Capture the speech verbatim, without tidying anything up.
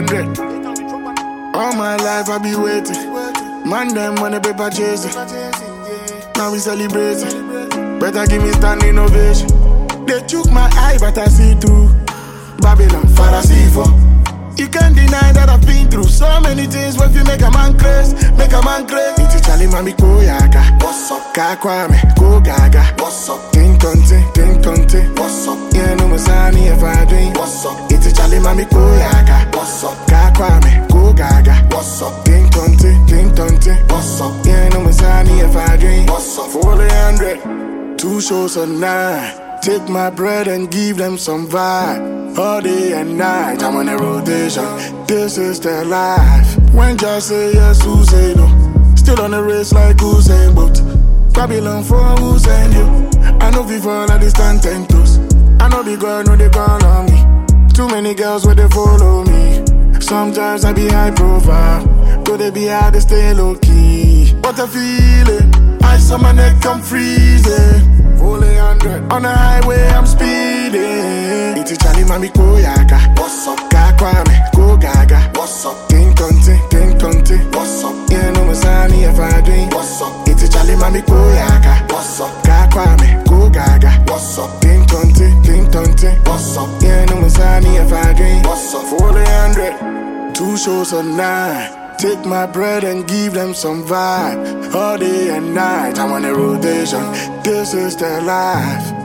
hundred. All my life I be waiting. Man, them on the paper chasing. Now we celebrating. Better give me standing ovation. They took my eye, but I see through. Babylon, Pharisee for. You can't deny that I've been through so many things. When you make a man crazy, make a man crazy. Iti chali mami ko yaga. What's up? Kakwame, go gaga. What's up? Ting tonte, ting tonte. What's up? Yeah, no masani if I dream. What's up? Iti chali mami ko yaga. What's up? Kakwame, go gaga. What's up? Ting tonte, ting tonte. What's up? Yeah, no masani if I dream. What's up? four hundred, two shows a night. Take my bread and give them some vibe. All day and night, I'm on a rotation. This is their life. When just say yes, who say no? Still on the race like Usain Bolt. Babylon for Usain you. I know before I stand ten toes. I know the girl, know they call on me. Too many girls where they follow me. Sometimes I be high profile. Though they be hard to stay low key. What a feeling. Ice on my neck, I'm freezing. Fully hundred. On the highway, I'm speeding. Iti chali mami ko yaga. What's up? Kakwame, go gaga. What's up? Ting tonte, ting tonte. What's up? Yeah, no masani if I dream. What's up? Iti chali mami ko yaga. What's up? Kakwame, go gaga. What's up? Ting tonte, ting tonte. What's up? Yeah, no masani if I dream. What's up? Fully hundred. Two shows a night. Take my bread and give them some vibe. All day and night, I'm on a rotation. This is their life.